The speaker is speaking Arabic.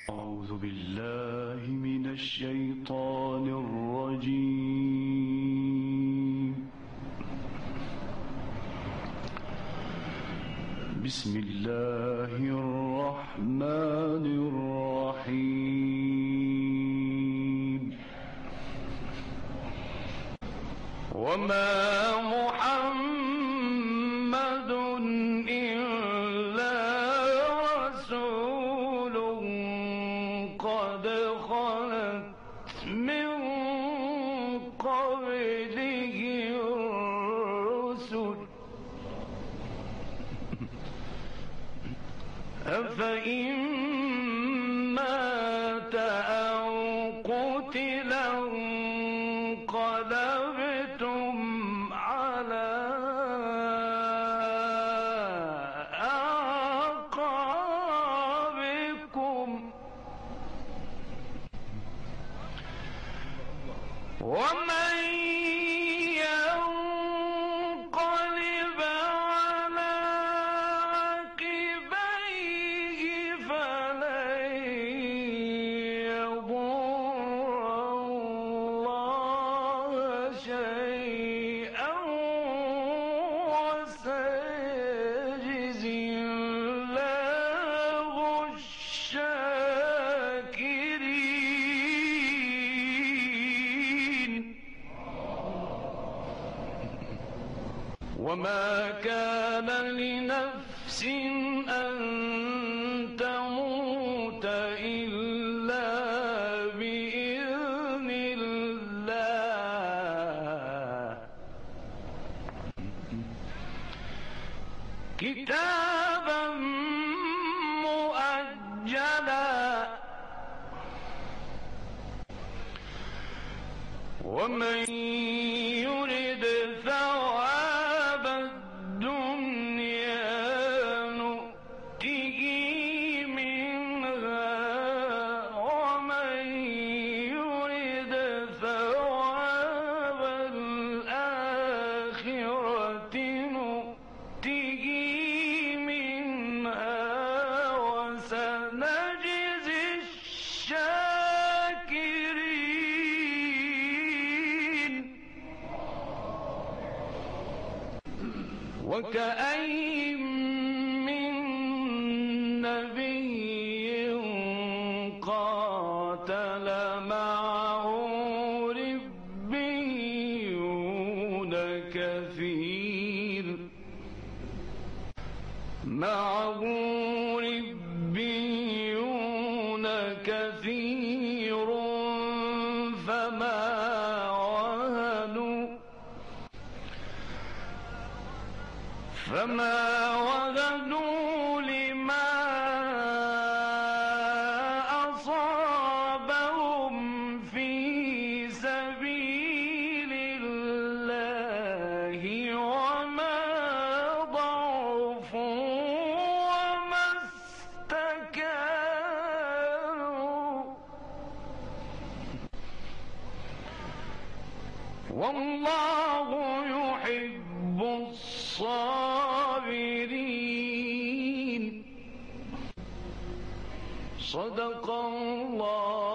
أعوذ بالله من الشيطان الرجيم. بسم الله الرحمن الرحيم. وما محمد إلا رسول قد خلت من قبله الرسل أفإن مات أو قتل انقلبتم على أعقابكم ومن ينقلب على عقبيه فلن يضر الله شيئا وسيجزي الله الشاكرين. وما كان لنفس أن تموت إلا بإذن الله كتابا مؤجلا. ومن يرد ثواب الدنيا نؤته منها ومن يرد ثواب الآخرة نؤته منها وسنجزي الشاكرين. وكأين من نبي قاتل معه ربيون كثير فما وهنوا لما أصابهم في سبيل الله وما ضعفوا وما استكانوا والله يحب الصابرين. صدق الله